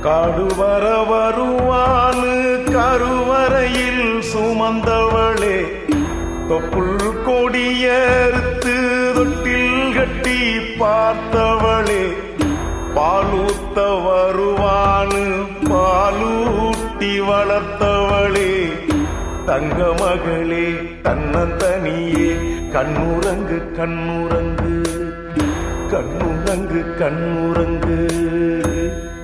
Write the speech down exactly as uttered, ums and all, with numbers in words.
காடுவர வருவானு கருவறையில் சுமந்தவளே, தொப்புள் கொடியறுத்து தொட்டில் கட்டி பார்த்தவளே, பாலூத்த வருவானு பாலூட்டி வளர்த்தவளே, தங்க மகளே தன்னந்தனியே கண்ணுறங்கு கண்ணுறங்கு கண்ணுறங்கு கண்ணுறங்கு.